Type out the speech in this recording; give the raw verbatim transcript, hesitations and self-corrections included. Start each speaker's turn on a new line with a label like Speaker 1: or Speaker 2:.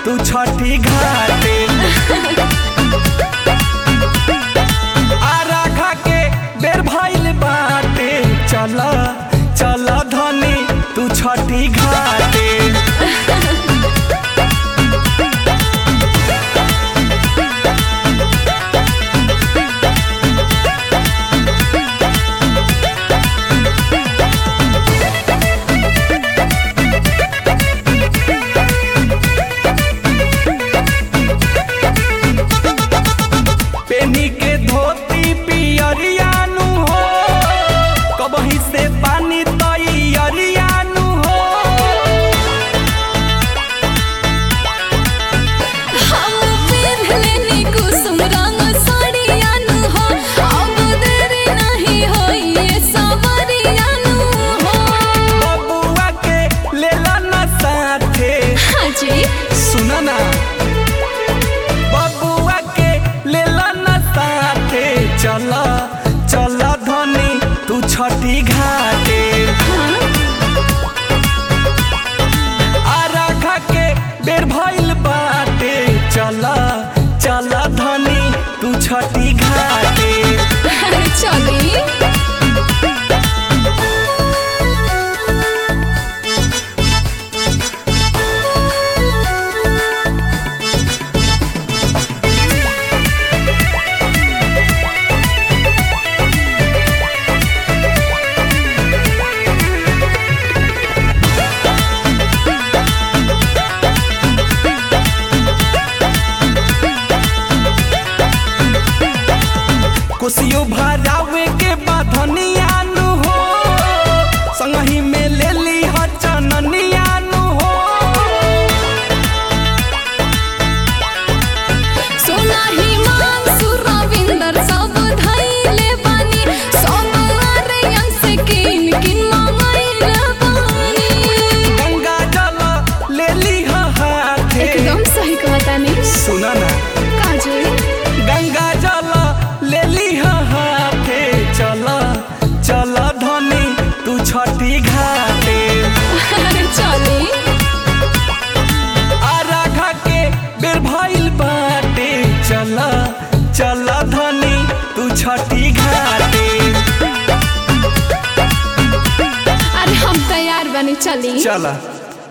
Speaker 1: तू छठी घाटे। आरा खा के बेर भइल बाटे, चला चला धनी तू छठी घाटे। पेनी के धोती पियरियानु हो, कबही से पानी तैयरियानु हो।
Speaker 2: हम पेन्हलेनी कुसुम रंग साड़ियानु हो, अब देरी नहीं होई ये सवरियानु हो।
Speaker 1: बबुआ के लेला न साथे,
Speaker 2: हाँ जी
Speaker 1: सुना ना बबुआ के लेला न साथे, चला चला धनी तू छठी घाटे। आरा खा के बेर भइल बाटे, चला चला धनी तू छठी घाटे।
Speaker 2: चली
Speaker 1: कोसियो भरावे के बाधनियानु हो, संगही में ले ली ह चननियानु हो।
Speaker 2: सोना ही मांग सुरविंदर सब धैले बानी, सब आरयन से किन किन मंगाइले बानी।
Speaker 1: गंगा जल ले ली ह हाथे,
Speaker 2: एकदम सही कहता नहीं।
Speaker 1: सुना ना
Speaker 2: काजे
Speaker 1: गंगा जल ले ली ह हाथे, चला चला धनी तू छठी घाटे।
Speaker 2: अरे चली
Speaker 1: आरा खा के बेर भइल बाटे, चला चला धनी तू छठी घाटे।
Speaker 2: अरे हम तैयार बनी चली।
Speaker 1: चला।